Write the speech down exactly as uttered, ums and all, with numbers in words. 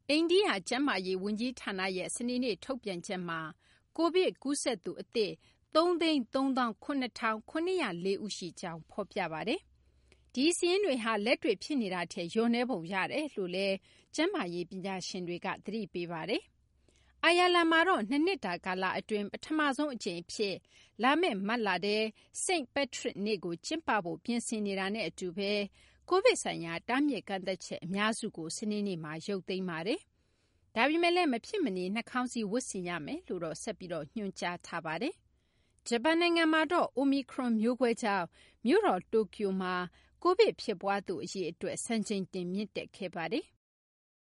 အိန္ဒိယကျန်းမာရေးဝန်ကြီးဌာနရဲ့စနေနေ့ထုတ်ပြန်ချက်မှာကိုဗစ်ကူးစက်သူအသစ်သုံးသိန်းသုံးသောင်းခုနှစ်ထောင်ခုနှစ်ရာလေးဦးရှိကြောင်းဖော်ပြပါတယ်။ဒီစာရင်းတွေဟာလက်တွေ့ဖြစ်နေတာထက်လျော့နည်းပုံရတယ်လို့လည်းကျန်းမာရေးပညာရှင်တွေကသတိပေးပါတယ်။အိုင်ယာလန်မှာတော့နှစ်နှစ်တာကာလအတွင်းပထမဆုံးအကြိမ်အဖြစ်လာမယ့်မတ်လထဲ Saint Patrick နေ့ကိုကျင်းပဖို့ပြင်ဆင်နေတာနဲ့အတူပဲကိုဗစ်ဆိုင်ရာတားမြစ်ကန့်သတ်ချက်အများစုကိုစနေနေ့မှာရုပ်သိမ်းပါတယ်။ဒါပေမဲ့လည်းမဖြစ်မနေနှာခေါင်းစည်းဝတ်ဆင်ရမယ်လို့တော့ဆက်ပြီးညွှန်ကြားထားပါတယ်။ဂျပန်နိုင်ငံမှာတော့ Omicron မျိုးကွဲကြောင့်မြို့တော်တိုကျိုမှာကိုဗစ်ဖြစ်ပွားသူအရေအတွက်စံချိန်တင်မြင့်တက်ခဲ့ပါတယ်။